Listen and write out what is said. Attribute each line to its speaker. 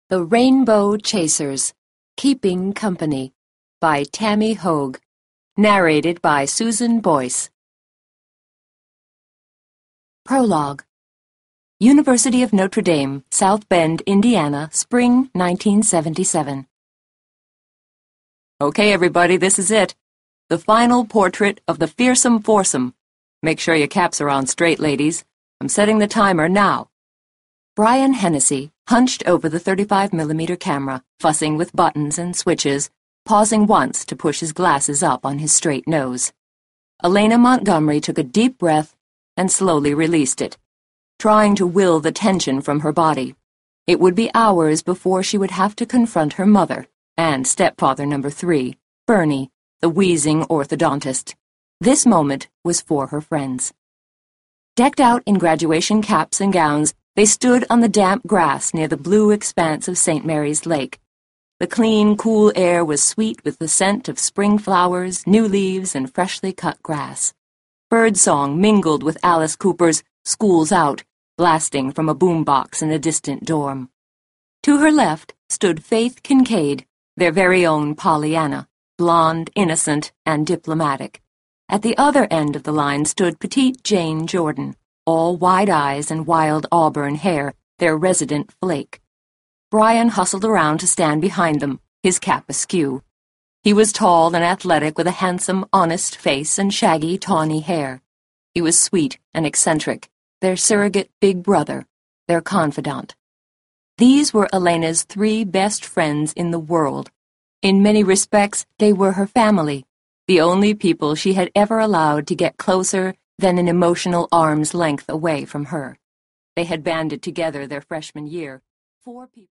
Speaker 1: The Rainbow Chasers, Keeping Company, by Tammy Hoag. Narrated by Susan Boyce. Prologue. University of Notre Dame, South Bend, Indiana, Spring 1977. Okay, everybody, this is it. The final portrait of the fearsome foursome. Make sure your caps are on straight, ladies. I'm setting the timer now. Brian Hennessy hunched over the 35mm camera, fussing with buttons and switches, pausing once to push his glasses up on his straight nose. Elena Montgomery took a deep breath and slowly released it, trying to will the tension from her body. It would be hours before she would have to confront her mother and stepfather number 3, Bernie, the wheezing orthodontist. This moment was for her friends. Decked out in graduation caps and gowns, they stood on the damp grass near the blue expanse of St. Mary's Lake. The clean, cool air was sweet with the scent of spring flowers, new leaves, and freshly cut grass. Birdsong mingled with Alice Cooper's "School's Out," blasting from a boombox in a distant dorm. To her left stood Faith Kincaid, their very own Pollyanna, blonde, innocent, and diplomatic. At the other end of the line stood petite Jane Jordan, all wide eyes and wild auburn hair, their resident flake. Brian hustled around to stand behind them, his cap askew. He was tall and athletic with a handsome, honest face and shaggy, tawny hair. He was sweet and eccentric, their surrogate big brother, their confidant. These were Elena's 3 best friends in the world. In many respects, they were her family, the only people she had ever allowed to get closer than an emotional arm's length away from her. They had banded together their freshman year. 4 people